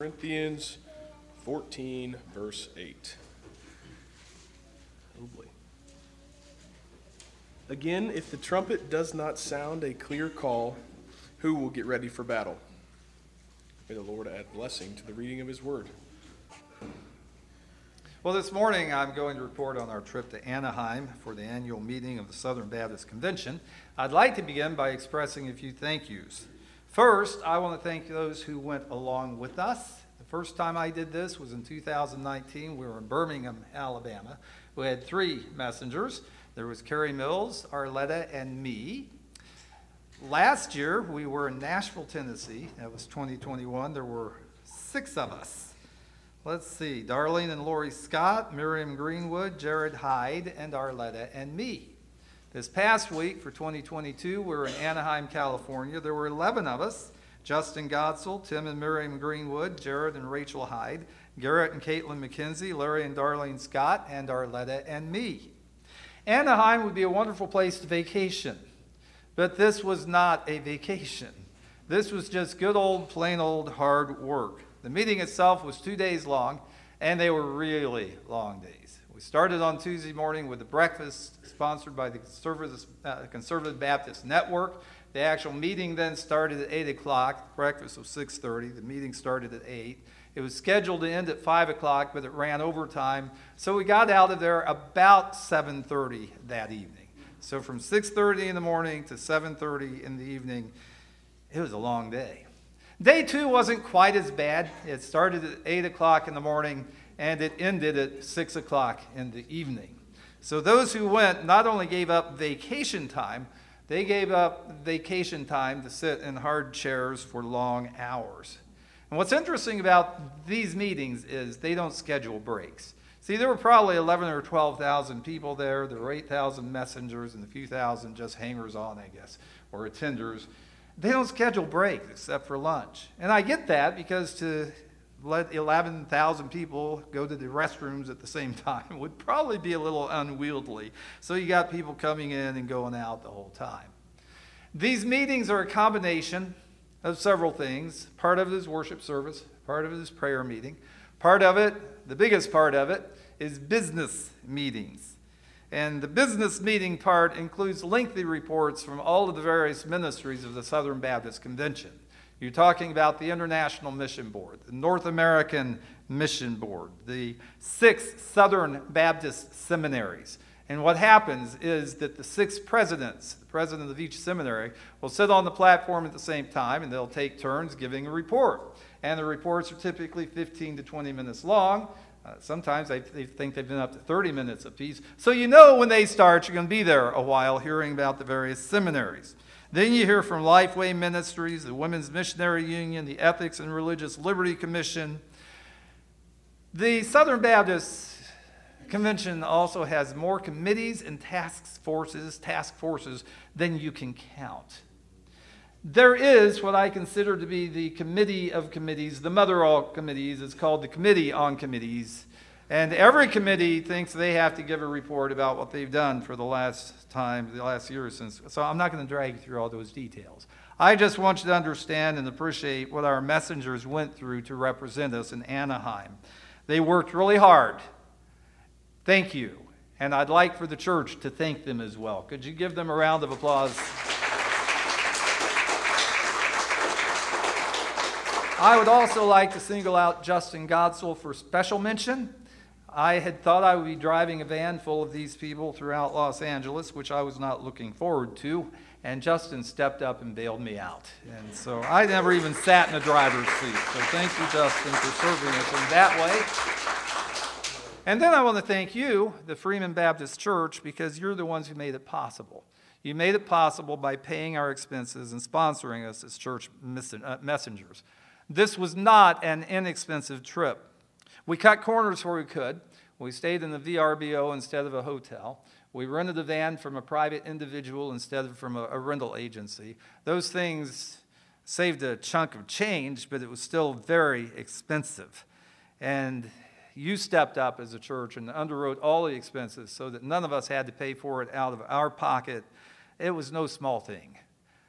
Corinthians 14, verse 8. Oh boy. Again, if the trumpet does not sound a clear call, who will get ready for battle? May the Lord add blessing to the reading of his word. Well, this morning I'm going to report on our trip to Anaheim for the annual meeting of the Southern Baptist Convention. I'd like to begin by expressing a few thank yous. First, I want to thank those who went along with us. The first time I did this was in 2019. We were in Birmingham, Alabama. We had 3 messengers. There was Carrie Mills, Arletta, and me. Last year, we were in Nashville, Tennessee. That was 2021. There were 6 of us. Let's see, Darlene and Lori Scott, Miriam Greenwood, Jared Hyde, and Arletta, and me. This past week for 2022, we were in Anaheim, California. There were 11 of us: Justin Godsell, Tim and Miriam Greenwood, Jared and Rachel Hyde, Garrett and Caitlin McKenzie, Larry and Darlene Scott, and Arletta and me. Anaheim would be a wonderful place to vacation, but this was not a vacation. This was just good old, plain old hard work. The meeting itself was 2 days long, and they were really long days. We started on Tuesday morning with a breakfast sponsored by the Conservative Baptist Network. The actual meeting then started at 8 o'clock. Breakfast was 6:30. The meeting started at 8. It was scheduled to end at 5 o'clock, but it ran overtime. So we got out of there about 7:30 that evening. So from 6:30 in the morning to 7:30 in the evening, it was a long day. Day 2 wasn't quite as bad. It started at 8 o'clock in the morning, and it ended at 6 o'clock in the evening. So those who went not only gave up vacation time, they gave up vacation time to sit in hard chairs for long hours. And what's interesting about these meetings is they don't schedule breaks. See, there were probably 11 or 12,000 people there. There were 8,000 messengers and a few thousand just hangers-on, I guess, or attenders. They don't schedule breaks except for lunch. And I get that, because to let 11,000 people go to the restrooms at the same time would probably be a little unwieldy. So you got people coming in and going out the whole time. These meetings are a combination of several things. Part of it is worship service. Part of it is prayer meeting. Part of it, the biggest part of it, is business meetings. And the business meeting part includes lengthy reports from all of the various ministries of the Southern Baptist Convention. You're talking about the International Mission Board, the North American Mission Board, the 6 Southern Baptist seminaries. And what happens is that the 6 presidents, the president of each seminary, will sit on the platform at the same time, and they'll take turns giving a report. And the reports are typically 15 to 20 minutes long. Sometimes they think they've been up to 30 minutes apiece. So you know when they start, you're going to be there a while hearing about the various seminaries. Then you hear from Lifeway Ministries, the Women's Missionary Union, the Ethics and Religious Liberty Commission. The Southern Baptist Convention also has more committees and task forces than you can count. There is what I consider to be the committee of committees, the mother of all committees. It's called the Committee on Committees. And every committee thinks they have to give a report about what they've done for the last year since. So I'm not going to drag you through all those details. I just want you to understand and appreciate what our messengers went through to represent us in Anaheim. They worked really hard. Thank you. And I'd like for the church to thank them as well. Could you give them a round of applause? I would also like to single out Justin Godsell for special mention. I had thought I would be driving a van full of these people throughout Los Angeles, which I was not looking forward to, and Justin stepped up and bailed me out. And so I never even sat in a driver's seat. So thank you, Justin, for serving us in that way. And then I want to thank you, the Freeman Baptist Church, because you're the ones who made it possible. You made it possible by paying our expenses and sponsoring us as church messengers. This was not an inexpensive trip. We cut corners where we could. We stayed in the VRBO instead of a hotel. We rented a van from a private individual instead of from a rental agency. Those things saved a chunk of change, but it was still very expensive. And you stepped up as a church and underwrote all the expenses so that none of us had to pay for it out of our pocket. It was no small thing.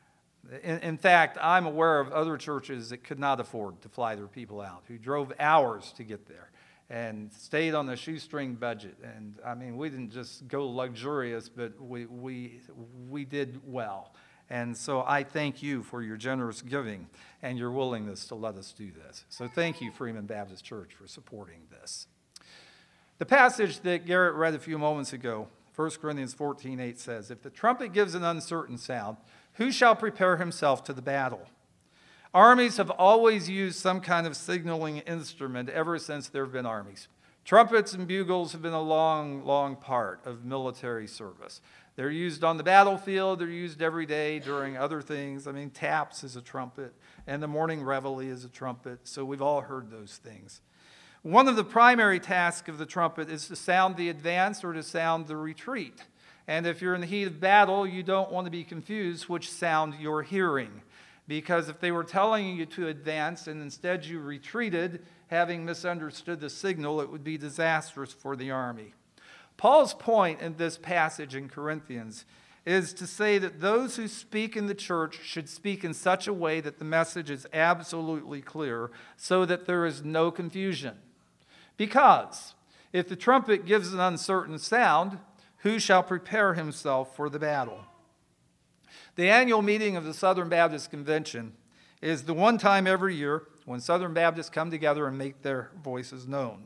In fact, I'm aware of other churches that could not afford to fly their people out, who drove hours to get there and stayed on a shoestring budget. And I mean, we didn't just go luxurious, but we did well. And so I thank you for your generous giving and your willingness to let us do this. So thank you, Freeman Baptist Church, for supporting this. The passage that Garrett read a few moments ago, 1 Corinthians 14:8 says, "If the trumpet gives an uncertain sound, who shall prepare himself to the battle?" Armies have always used some kind of signaling instrument ever since there have been armies. Trumpets and bugles have been a long, long part of military service. They're used on the battlefield. They're used every day during other things. I mean, taps is a trumpet, and the morning reveille is a trumpet. So we've all heard those things. One of the primary tasks of the trumpet is to sound the advance or to sound the retreat. And if you're in the heat of battle, you don't want to be confused which sound you're hearing. Because if they were telling you to advance and instead you retreated, having misunderstood the signal, it would be disastrous for the army. Paul's point in this passage in Corinthians is to say that those who speak in the church should speak in such a way that the message is absolutely clear so that there is no confusion. Because if the trumpet gives an uncertain sound, who shall prepare himself for the battle? The annual meeting of the Southern Baptist Convention is the one time every year when Southern Baptists come together and make their voices known.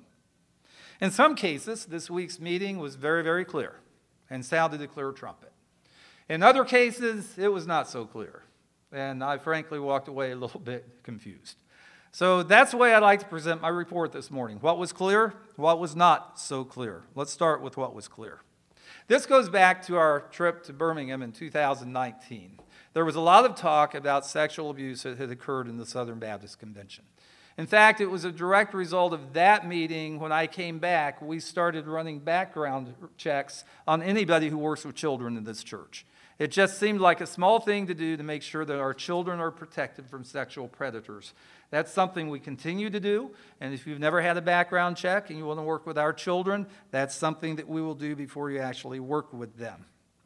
In some cases, this week's meeting was very, very clear and sounded a clear trumpet. In other cases, it was not so clear, and I frankly walked away a little bit confused. So that's the way I'd like to present my report this morning. What was clear? What was not so clear? Let's start with what was clear. This goes back to our trip to Birmingham in 2019. There was a lot of talk about sexual abuse that had occurred in the Southern Baptist Convention. In fact, it was a direct result of that meeting. When I came back, we started running background checks on anybody who works with children in this church. It just seemed like a small thing to do to make sure that our children are protected from sexual predators. That's something we continue to do, and if you've never had a background check and you want to work with our children, that's something that we will do before you actually work with them.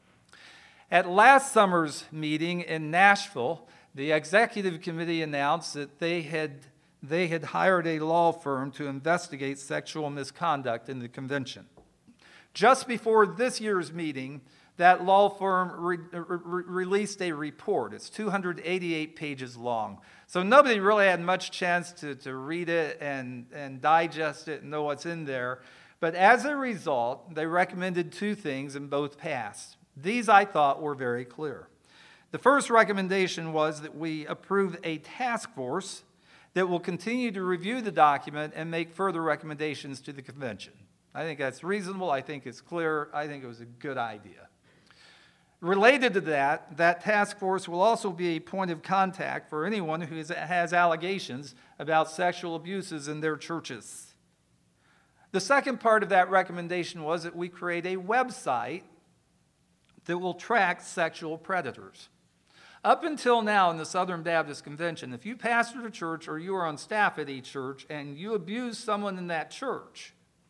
At last summer's meeting in Nashville, the executive committee announced that they had hired a law firm to investigate sexual misconduct in the convention. Just before this year's meeting, that law firm released a report. It's 288 pages long. So nobody really had much chance to read it and digest it and know what's in there. But as a result, they recommended two things and both passed. These, I thought, were very clear. The first recommendation was that we approve a task force that will continue to review the document and make further recommendations to the convention. I think that's reasonable. I think it's clear. I think it was a good idea. Related to that task force will also be a point of contact for anyone who has allegations about sexual abuses in their churches. The second part of that recommendation was that we create a website that will track sexual predators. Up until now in the Southern Baptist Convention, if you pastored a church or you are on staff at a church and you abuse someone in that church,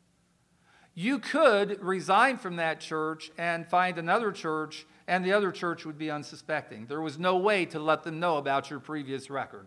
you could resign from that church and find another church, and the other church would be unsuspecting. There was no way to let them know about your previous record.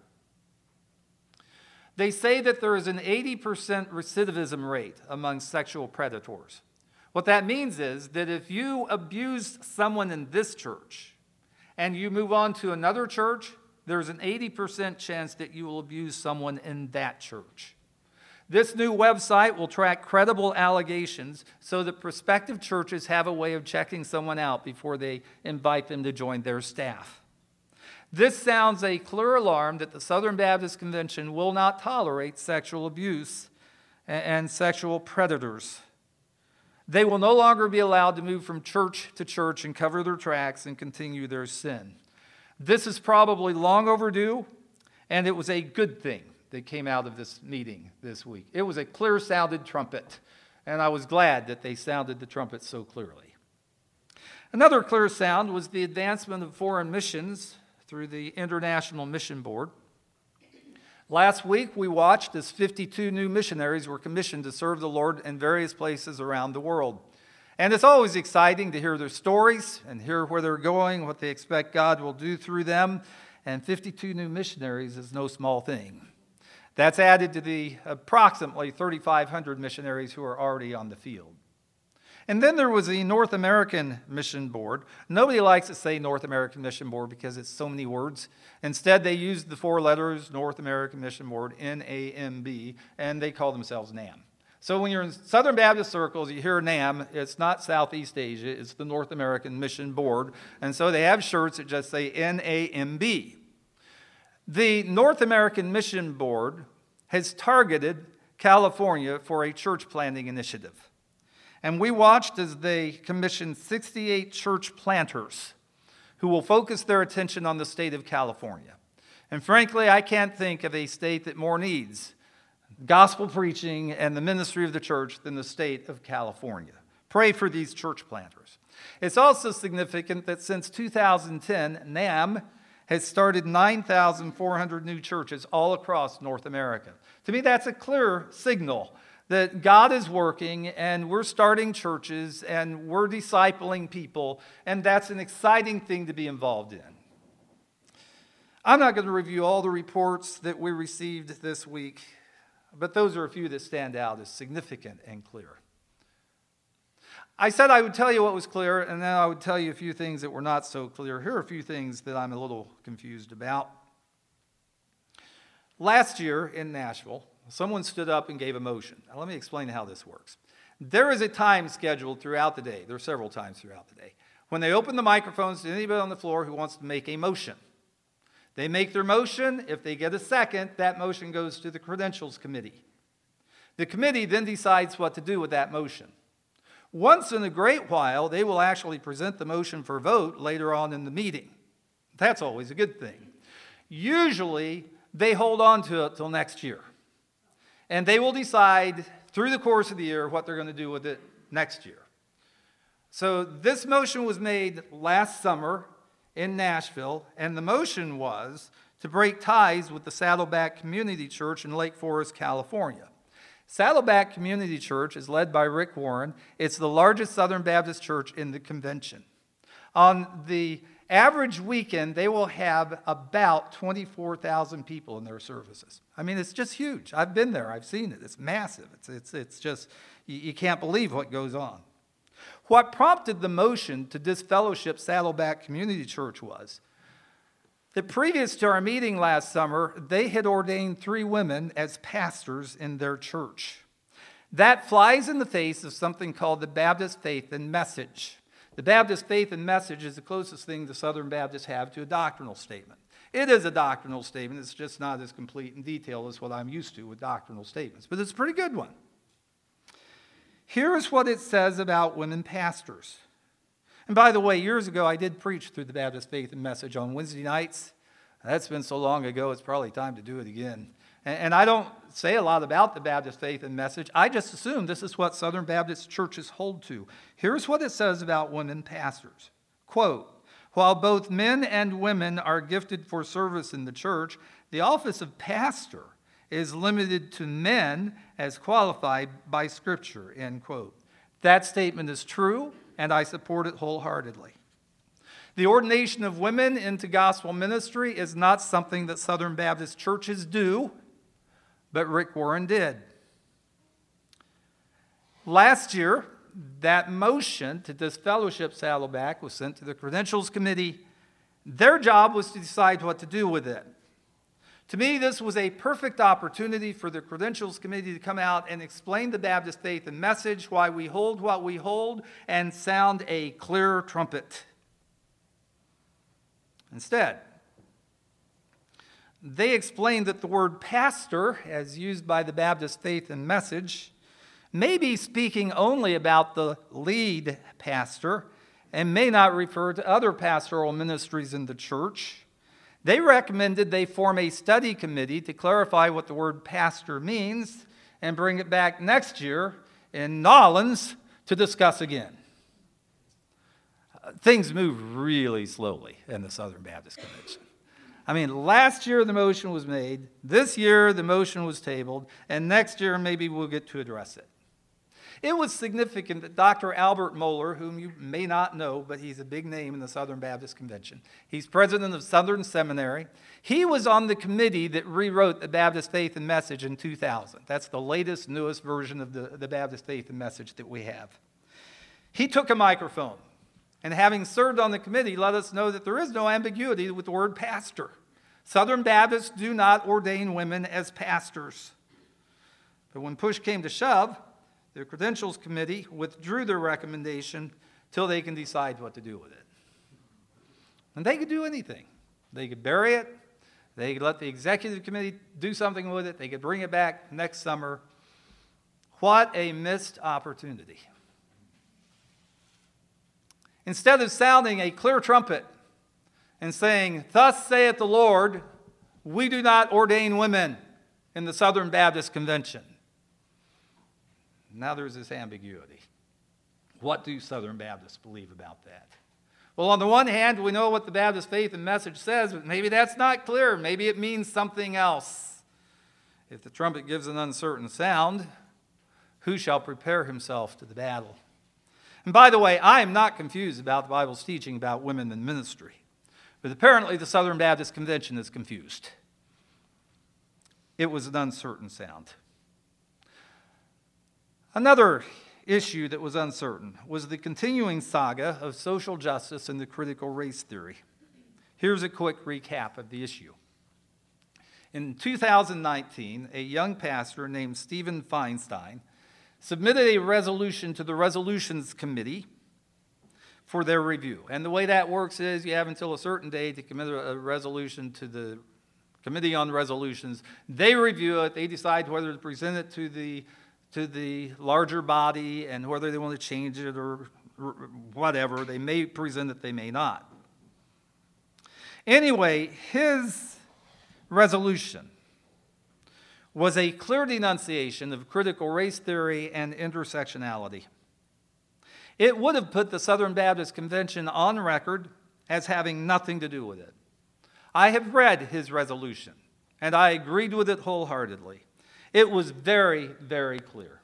They say that there is an 80% recidivism rate among sexual predators. What that means is that if you abuse someone in this church and you move on to another church, there's an 80% chance that you will abuse someone in that church. This new website will track credible allegations so that prospective churches have a way of checking someone out before they invite them to join their staff. This sounds a clear alarm that the Southern Baptist Convention will not tolerate sexual abuse and sexual predators. They will no longer be allowed to move from church to church and cover their tracks and continue their sin. This is probably long overdue, and it was a good thing that came out of this meeting this week. It was a clear-sounded trumpet, and I was glad that they sounded the trumpet so clearly. Another clear sound was the advancement of foreign missions through the International Mission Board. Last week, we watched as 52 new missionaries were commissioned to serve the Lord in various places around the world. And it's always exciting to hear their stories and hear where they're going, what they expect God will do through them. and 52 new missionaries is no small thing. That's added to the approximately 3,500 missionaries who are already on the field. And then there was the North American Mission Board. Nobody likes to say North American Mission Board because it's so many words. Instead, they used the 4 letters, North American Mission Board, NAMB, and they call themselves NAM. So when you're in Southern Baptist circles, you hear NAM, it's not Southeast Asia, it's the North American Mission Board. And so they have shirts that just say NAMB. The North American Mission Board has targeted California for a church planting initiative. And we watched as they commissioned 68 church planters who will focus their attention on the state of California. And frankly, I can't think of a state that more needs gospel preaching and the ministry of the church than the state of California. Pray for these church planters. It's also significant that since 2010, NAM has started 9,400 new churches all across North America. To me, that's a clear signal that God is working and we're starting churches and we're discipling people, and that's an exciting thing to be involved in. I'm not going to review all the reports that we received this week, but those are a few that stand out as significant and clear. I said I would tell you what was clear, and then I would tell you a few things that were not so clear. Here are a few things that I'm a little confused about. Last year in Nashville, someone stood up and gave a motion. Now, let me explain how this works. There is a time scheduled throughout the day. There are several times throughout the day when they open the microphones to anybody on the floor who wants to make a motion. They make their motion. If they get a second, that motion goes to the Credentials Committee. The committee then decides what to do with that motion. Once in a great while, they will actually present the motion for vote later on in the meeting. That's always a good thing. Usually, they hold on to it till next year. And they will decide through the course of the year what they're going to do with it next year. So this motion was made last summer in Nashville, and the motion was to break ties with the Saddleback Community Church in Lake Forest, California. Saddleback Community Church is led by Rick Warren. It's the largest Southern Baptist church in the convention. On the average weekend, they will have about 24,000 people in their services. I mean, it's just huge. I've been there. I've seen it. It's massive. It's just, you can't believe what goes on. What prompted the motion to disfellowship Saddleback Community Church was that previous to our meeting last summer, they had ordained 3 women as pastors in their church. That flies in the face of something called the Baptist Faith and Message. The Baptist Faith and Message is the closest thing the Southern Baptists have to a doctrinal statement. It is a doctrinal statement. It's just not as complete in detail as what I'm used to with doctrinal statements, but it's a pretty good one. Here is what it says about women pastors. And by the way, years ago, I did preach through the Baptist Faith and Message on Wednesday nights. That's been so long ago, it's probably time to do it again. And I don't say a lot about the Baptist Faith and Message. I just assume this is what Southern Baptist churches hold to. Here's what it says about women pastors. Quote, while both men and women are gifted for service in the church, the office of pastor is limited to men as qualified by Scripture, end quote. That statement is true, and I support it wholeheartedly. The ordination of women into gospel ministry is not something that Southern Baptist churches do, but Rick Warren did. Last year, that motion to disfellowship Saddleback was sent to the Credentials Committee. Their job was to decide what to do with it. To me, this was a perfect opportunity for the Credentials Committee to come out and explain the Baptist Faith and Message, why we hold what we hold, and sound a clear trumpet. Instead, they explained that the word pastor, as used by the Baptist Faith and Message, may be speaking only about the lead pastor and may not refer to other pastoral ministries in the church. They recommended they form a study committee to clarify what the word pastor means and bring it back next year in Nolens to discuss again. Things move really slowly in the Southern Baptist Convention. I mean, last year the motion was made, this year the motion was tabled, and next year maybe we'll get to address it. It was significant that Dr. Albert Mohler, whom you may not know, but he's a big name in the Southern Baptist Convention. He's president of Southern Seminary. He was on the committee that rewrote the Baptist Faith and Message in 2000. That's the latest, newest version of the Baptist Faith and Message that we have. He took a microphone, and having served on the committee, let us know that there is no ambiguity with the word pastor. Southern Baptists do not ordain women as pastors. But when push came to shove, the Credentials Committee withdrew their recommendation till they can decide what to do with it. And they could do anything. They could bury it. They could let the Executive Committee do something with it. They could bring it back next summer. What a missed opportunity. Instead of sounding a clear trumpet and saying, "Thus saith the Lord, we do not ordain women in the Southern Baptist Convention." Now there's this ambiguity. What do Southern Baptists believe about that? Well, on the one hand, we know what the Baptist Faith and Message says, but maybe that's not clear. Maybe it means something else. If the trumpet gives an uncertain sound, who shall prepare himself to the battle? And by the way, I am not confused about the Bible's teaching about women in ministry. But apparently the Southern Baptist Convention is confused. It was an uncertain sound. Another issue that was uncertain was the continuing saga of social justice and the critical race theory. Here's a quick recap of the issue. In 2019, a young pastor named Stephen Feinstein submitted a resolution to the Resolutions Committee for their review. And the way that works is you have until a certain day to commit a resolution to the Committee on Resolutions. They review it. They decide whether to present it to the larger body and whether they want to change it or whatever. They may present it, they may not. Anyway, his resolution was a clear denunciation of critical race theory and intersectionality. It would have put the Southern Baptist Convention on record as having nothing to do with it. I have read his resolution, and I agreed with it wholeheartedly. It was very, very clear.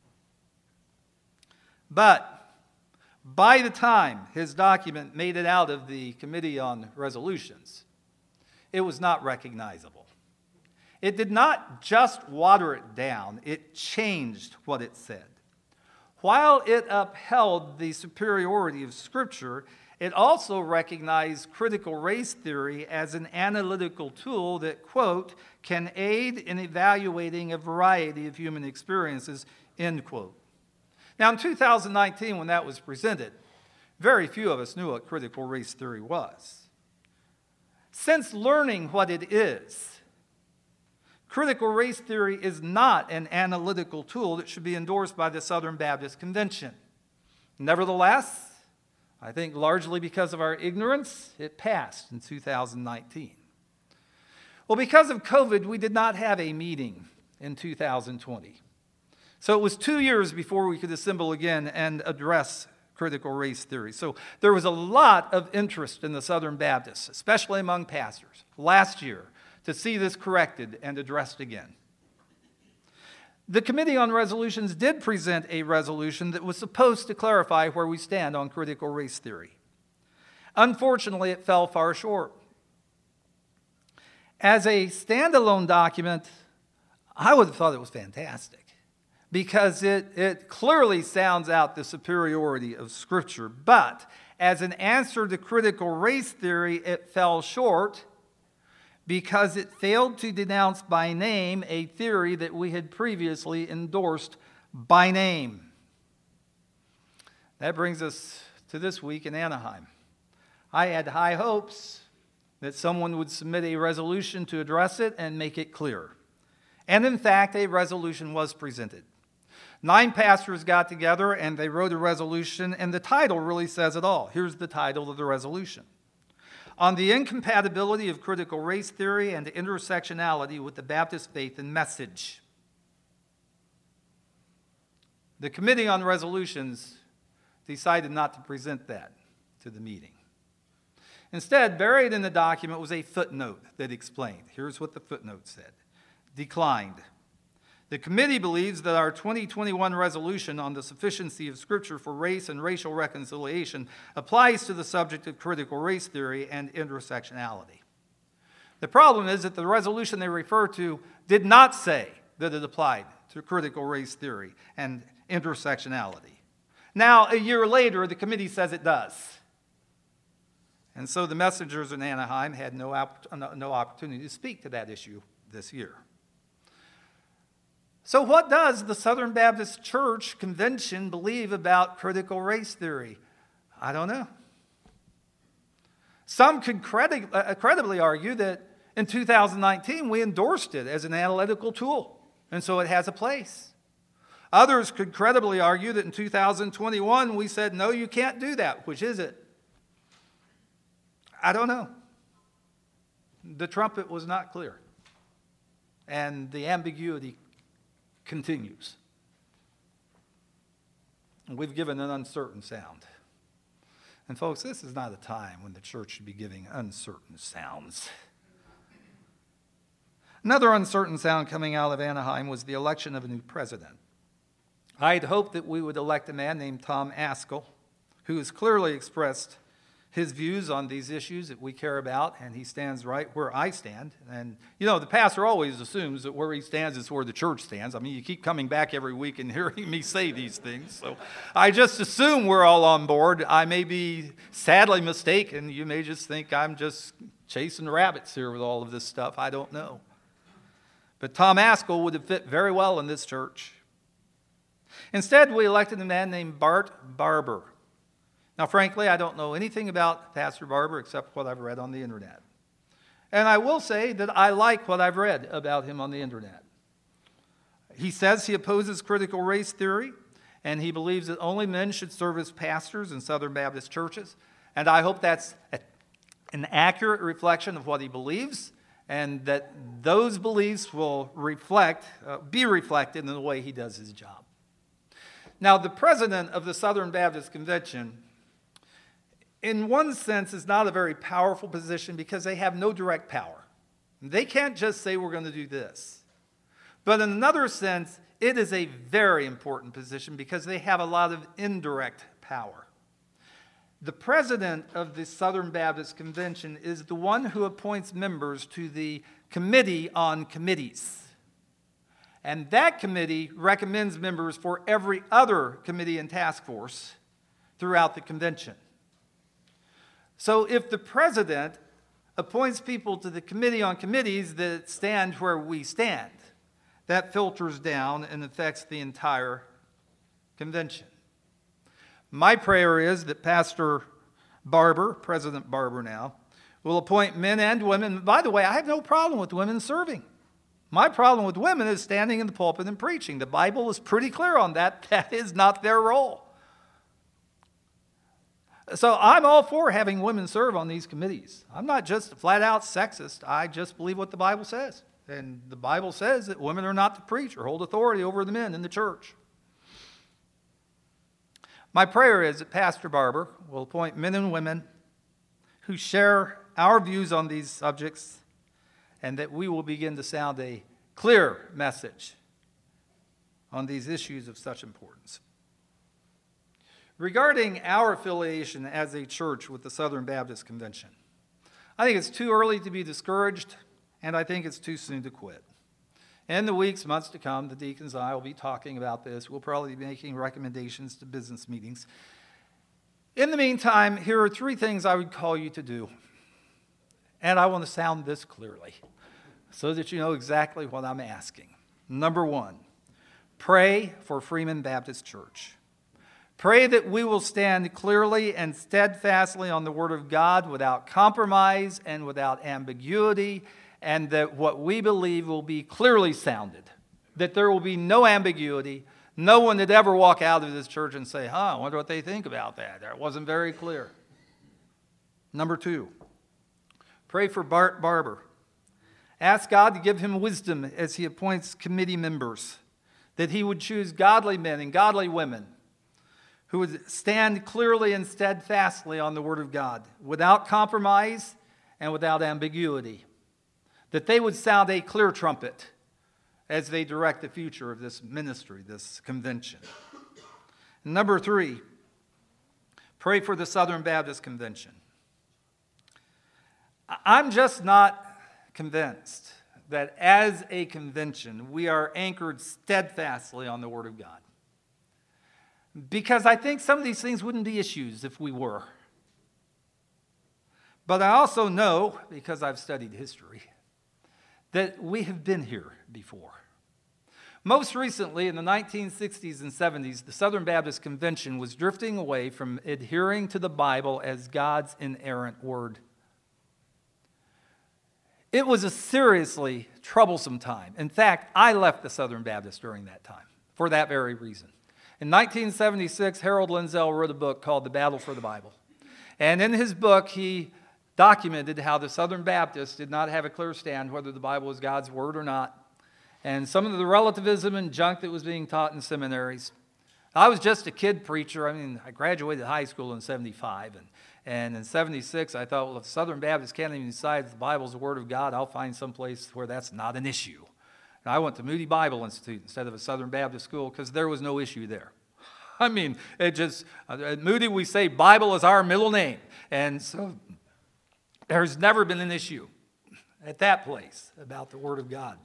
But by the time his document made it out of the Committee on Resolutions, it was not recognizable. It did not just water it down, it changed what it said. While it upheld the superiority of Scripture, it also recognized critical race theory as an analytical tool that, quote, can aid in evaluating a variety of human experiences, end quote. Now, in 2019, when that was presented, very few of us knew what critical race theory was. Since learning what it is, critical race theory is not an analytical tool that should be endorsed by the Southern Baptist Convention. Nevertheless, I think largely because of our ignorance, it passed in 2019. Well, because of COVID, we did not have a meeting in 2020. So it was 2 years before we could assemble again and address critical race theory. So there was a lot of interest in the Southern Baptists, especially among pastors, last year to see this corrected and addressed again. The Committee on Resolutions did present a resolution that was supposed to clarify where we stand on critical race theory. Unfortunately, it fell far short. As a standalone document, I would have thought it was fantastic because it clearly sounds out the superiority of Scripture. But as an answer to critical race theory, it fell short because it failed to denounce by name a theory that we had previously endorsed by name. That brings us to this week in Anaheim. I had high hopes that someone would submit a resolution to address it and make it clear. And in fact, a resolution was presented. 9 pastors got together and they wrote a resolution, and the title really says it all. Here's the title of the resolution: On the incompatibility of critical race theory and intersectionality with the Baptist Faith and Message. The Committee on Resolutions decided not to present that to the meeting. Instead, buried in the document was a footnote that explained. Here's what the footnote said. Declined. The committee believes that our 2021 resolution on the sufficiency of Scripture for race and racial reconciliation applies to the subject of critical race theory and intersectionality. The problem is that the resolution they refer to did not say that it applied to critical race theory and intersectionality. Now, a year later, the committee says it does. And so the messengers in Anaheim had no opportunity to speak to that issue this year. So what does the Southern Baptist Church Convention believe about critical race theory? I don't know. Some could credibly argue that in 2019 we endorsed it as an analytical tool, and so it has a place. Others could credibly argue that in 2021 we said, no, you can't do that. Which is it? I don't know. The trumpet was not clear, and the ambiguity continues. We've given an uncertain sound. And folks, this is not a time when the church should be giving uncertain sounds. Another uncertain sound coming out of Anaheim was the election of a new president. I'd hoped that we would elect a man named Tom Ascol, who has clearly expressed his views on these issues that we care about, and he stands right where I stand. And, you know, the pastor always assumes that where he stands is where the church stands. I mean, you keep coming back every week and hearing me say these things. So I just assume we're all on board. I may be sadly mistaken. You may just think I'm just chasing rabbits here with all of this stuff. I don't know. But Tom Ascol would have fit very well in this church. Instead, we elected a man named Bart Barber. Now, frankly, I don't know anything about Pastor Barber except what I've read on the internet. And I will say that I like what I've read about him on the internet. He says he opposes critical race theory, and he believes that only men should serve as pastors in Southern Baptist churches. And I hope that's an accurate reflection of what he believes, and that those beliefs will be reflected in the way he does his job. Now, the president of the Southern Baptist Convention, in one sense, is not a very powerful position because they have no direct power. They can't just say we're going to do this. But in another sense, it is a very important position because they have a lot of indirect power. The president of the Southern Baptist Convention is the one who appoints members to the Committee on Committees. And that committee recommends members for every other committee and task force throughout the convention. So if the president appoints people to the Committee on Committees that stand where we stand, that filters down and affects the entire convention. My prayer is that Pastor Barber, President Barber now, will appoint men and women. By the way, I have no problem with women serving. My problem with women is standing in the pulpit and preaching. The Bible is pretty clear on that. That is not their role. So I'm all for having women serve on these committees. I'm not just flat out sexist. I just believe what the Bible says. And the Bible says that women are not to preach or hold authority over the men in the church. My prayer is that Pastor Barber will appoint men and women who share our views on these subjects, and that we will begin to sound a clear message on these issues of such importance. Regarding our affiliation as a church with the Southern Baptist Convention, I think it's too early to be discouraged, and I think it's too soon to quit. In the weeks, months to come, the deacons and I will be talking about this. We'll probably be making recommendations to business meetings. In the meantime, here are 3 things I would call you to do. And I want to sound this clearly so that you know exactly what I'm asking. Number 1, pray for Freeman Baptist Church. Pray that we will stand clearly and steadfastly on the Word of God without compromise and without ambiguity, and that what we believe will be clearly sounded, that there will be no ambiguity. No one would ever walk out of this church and say, I wonder what they think about that. That wasn't very clear. Number 2, pray for Bart Barber. Ask God to give him wisdom as he appoints committee members, that he would choose godly men and godly women who would stand clearly and steadfastly on the Word of God, without compromise and without ambiguity, that they would sound a clear trumpet as they direct the future of this ministry, this convention. Number 3, pray for the Southern Baptist Convention. I'm just not convinced that as a convention, we are anchored steadfastly on the Word of God. Because I think some of these things wouldn't be issues if we were. But I also know, because I've studied history, that we have been here before. Most recently, in the 1960s and 70s, the Southern Baptist Convention was drifting away from adhering to the Bible as God's inerrant word. It was a seriously troublesome time. In fact, I left the Southern Baptist during that time for that very reason. In 1976, Harold Lindsell wrote a book called The Battle for the Bible. And in his book, he documented how the Southern Baptists did not have a clear stand whether the Bible was God's word or not, and some of the relativism and junk that was being taught in seminaries. I was just a kid preacher. I graduated high school in 75, and in 76, I thought, well, if Southern Baptists can't even decide the Bible's the Word of God, I'll find some place where that's not an issue. And I went to Moody Bible Institute instead of a Southern Baptist school because there was no issue there. At Moody we say Bible is our middle name, and so there's never been an issue at that place about the Word of God.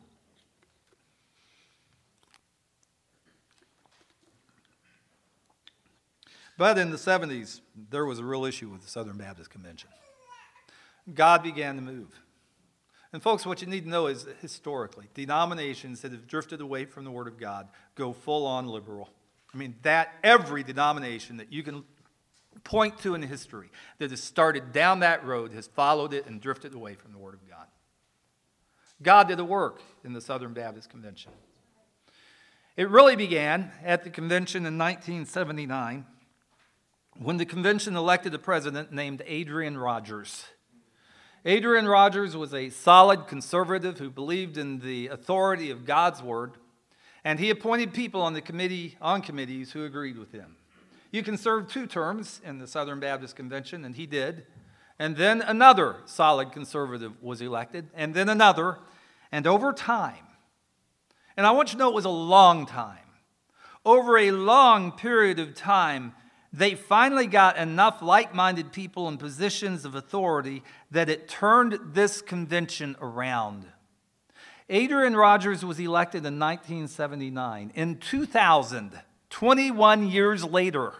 But in the 70s, there was a real issue with the Southern Baptist Convention. God began to move. And folks, what you need to know is that historically, denominations that have drifted away from the Word of God go full-on liberal. That every denomination that you can point to in history that has started down that road has followed it and drifted away from the Word of God. God did a work in the Southern Baptist Convention. It really began at the convention in 1979 when the convention elected a president named Adrian Rogers. Adrian Rogers was a solid conservative who believed in the authority of God's word, and he appointed people on committees who agreed with him. You can serve 2 terms in the Southern Baptist Convention, and he did. And then another solid conservative was elected, and then another. And over time, and I want you to know it was a long time, over a long period of time, they finally got enough like-minded people in positions of authority that it turned this convention around. Adrian Rogers was elected in 1979. In 2000, 21 years later,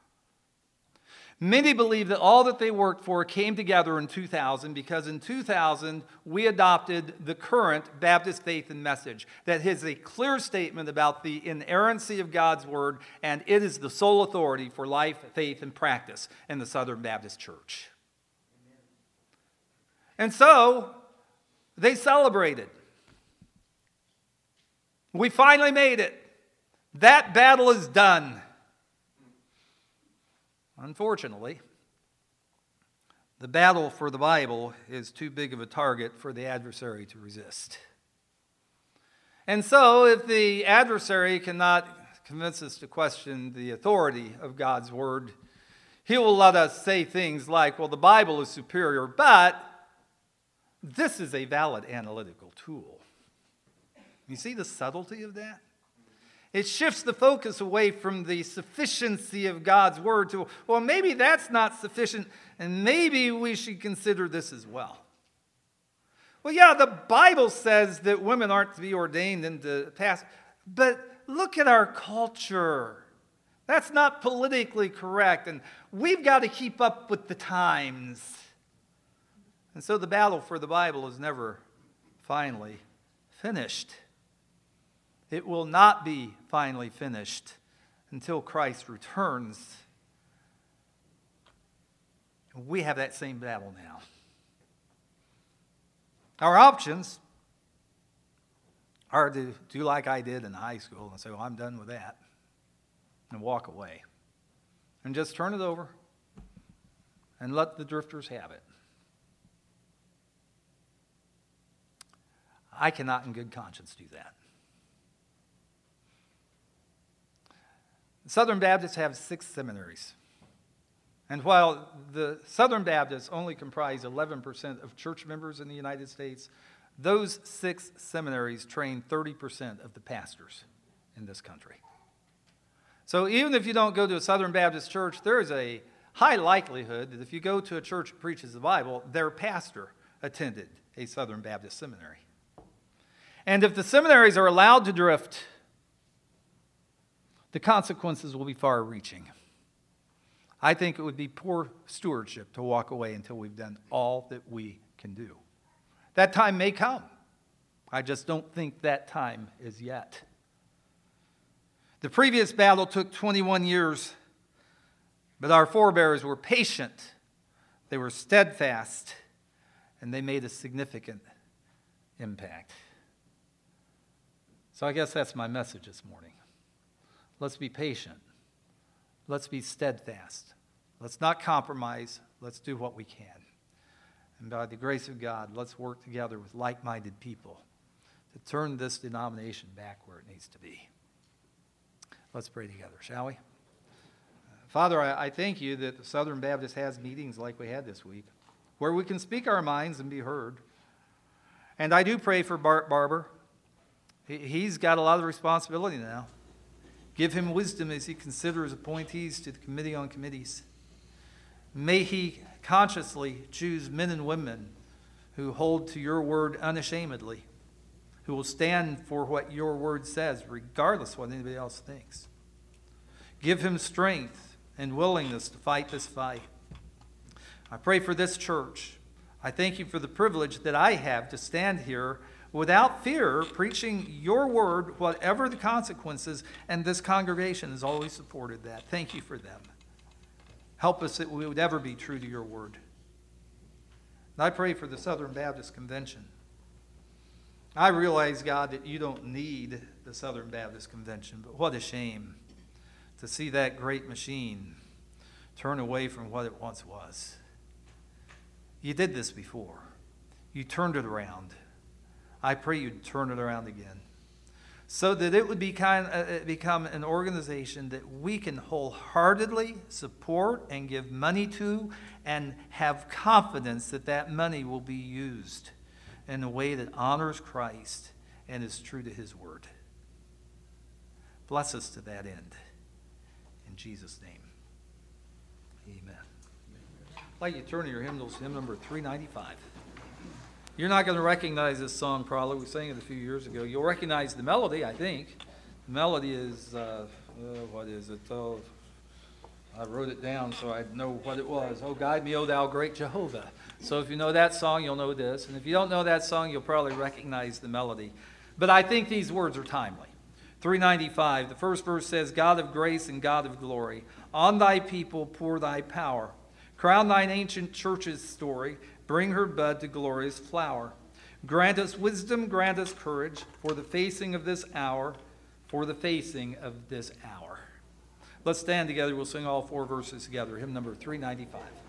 many believe that all that they worked for came together in 2000 because in 2000 we adopted the current Baptist faith and message that has a clear statement about the inerrancy of God's word, and it is the sole authority for life, faith, and practice in the Southern Baptist Church. And so they celebrated. We finally made it. That battle is done. Unfortunately, the battle for the Bible is too big of a target for the adversary to resist. And so, if the adversary cannot convince us to question the authority of God's word, he will let us say things like, well, the Bible is superior, but this is a valid analytical tool. You see the subtlety of that? It shifts the focus away from the sufficiency of God's word to, well, maybe that's not sufficient, and maybe we should consider this as well. Well, yeah, the Bible says that women aren't to be ordained into past, but look at our culture. That's not politically correct, and we've got to keep up with the times. And so the battle for the Bible is never finally finished. It will not be finally finished until Christ returns. We have that same battle now. Our options are to do like I did in high school and say, well, I'm done with that, and walk away. And just turn it over and let the drifters have it. I cannot in good conscience do that. Southern Baptists have 6 seminaries. And while the Southern Baptists only comprise 11% of church members in the United States, Those 6 seminaries train 30% of the pastors in this country. So even if you don't go to a Southern Baptist church, there is a high likelihood that if you go to a church that preaches the Bible, their pastor attended a Southern Baptist seminary. And if the seminaries are allowed to drift, the consequences will be far-reaching. I think it would be poor stewardship to walk away until we've done all that we can do. That time may come. I just don't think that time is yet. The previous battle took 21 years, but our forebears were patient, they were steadfast, and they made a significant impact. So I guess that's my message this morning. Let's be patient. Let's be steadfast. Let's not compromise. Let's do what we can. And by the grace of God, let's work together with like-minded people to turn this denomination back where it needs to be. Let's pray together, shall we? Father, I thank you that the Southern Baptist has meetings like we had this week, where we can speak our minds and be heard. And I do pray for Bart Barber. He's got a lot of responsibility now. Give him wisdom as he considers appointees to the Committee on Committees. May he consciously choose men and women who hold to your word unashamedly, who will stand for what your word says, regardless of what anybody else thinks. Give him strength and willingness to fight this fight. I pray for this church. I thank you for the privilege that I have to stand here without fear, preaching your word, whatever the consequences, and this congregation has always supported that. Thank you for them. Help us that we would ever be true to your word. And I pray for the Southern Baptist Convention. I realize, God, that you don't need the Southern Baptist Convention, but what a shame to see that great machine turn away from what it once was. You did this before. You turned it around. I pray you'd turn it around again, so that it would become an organization that we can wholeheartedly support and give money to, and have confidence that that money will be used in a way that honors Christ and is true to his word. Bless us to that end. In Jesus' name, amen. I'd like you to turn to your hymnals, hymn number 395. You're not going to recognize this song probably. We sang it a few years ago. You'll recognize the melody, I think. The melody is, what is it? Oh, I wrote it down so I'd know what it was. Oh, guide me, O thou great Jehovah. So if you know that song, you'll know this. And if you don't know that song, you'll probably recognize the melody. But I think these words are timely. 395, the first verse says, God of grace and God of glory, on thy people pour thy power. Crown thine ancient church's story, bring her bud to glorious flower. Grant us wisdom, grant us courage for the facing of this hour, for the facing of this hour. Let's stand together. We'll sing all 4 verses together. Hymn number 395.